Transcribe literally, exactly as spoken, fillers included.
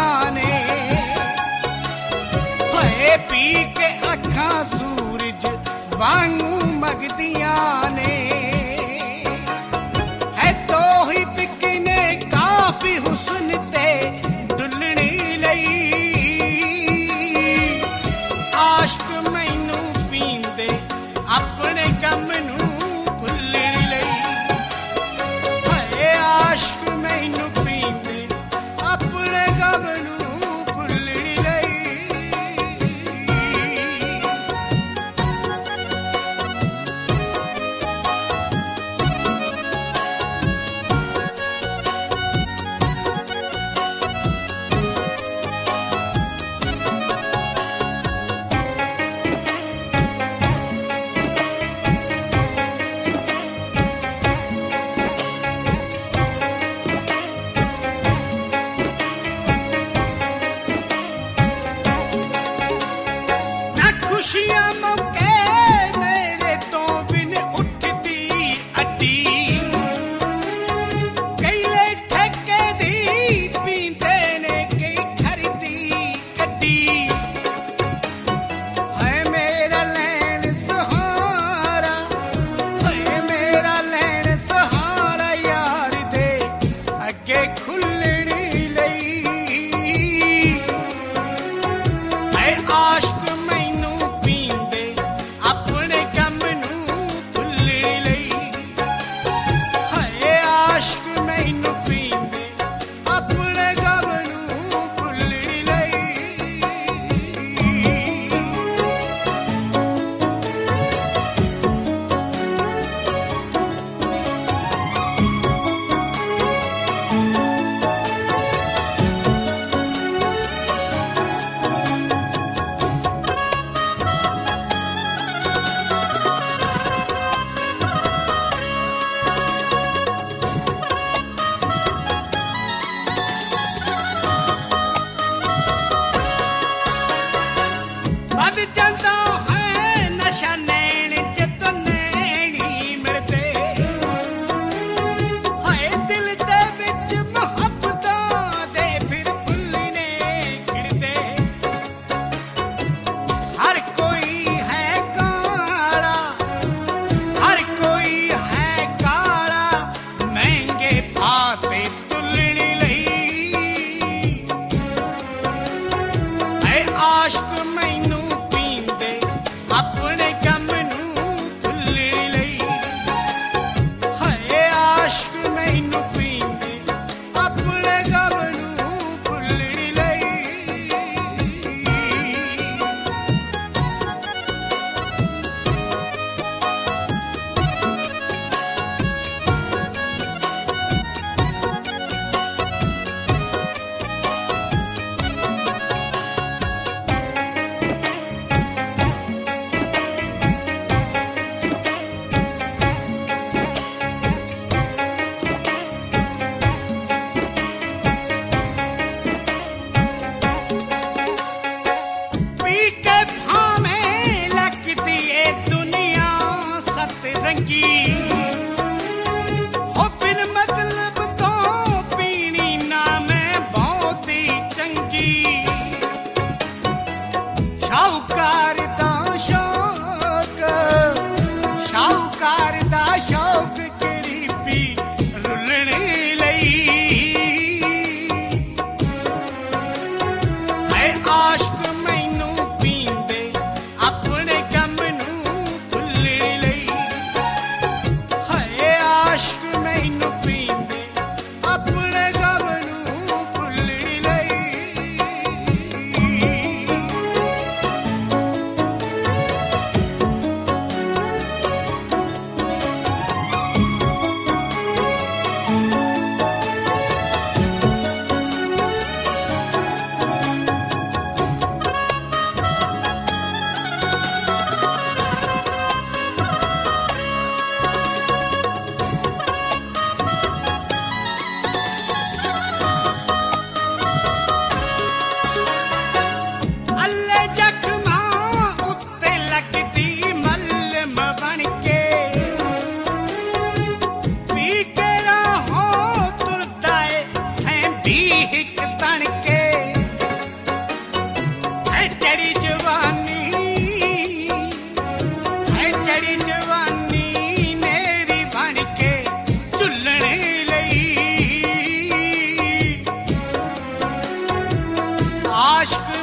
ने होए पी के अखां सूरज वांगू मगदियां ने है तो ही बिकने काफी हुस्न ते डुलनी लई आश्क मैनू पींदे अपने गम नू भुलण लई हाय आश्क मैनू पींदे अपने गम नू भुलण लई खुशियां मौके मेरे तो बिन उठदी अड्डी कई ले ठेके दी पींदे ने कई खरीदी गड्डी है मेरा लैन सहारा है मेरा लैन सहारा यार दे अगे खुलनी लई है आश्क बद जांदा है नशा नैन जित नैनी मिलदे हाय दिल दे विच मुहब्बतां दे फिर फुल्लने खिड़दे हर कोई है काला हर कोई है काला महंगे भाते तुलण लई है आश्क मैनू अपने गम नू भुलण लई हाय आश्क मैनू पींदे अपने गम नू भुलण लई आशिक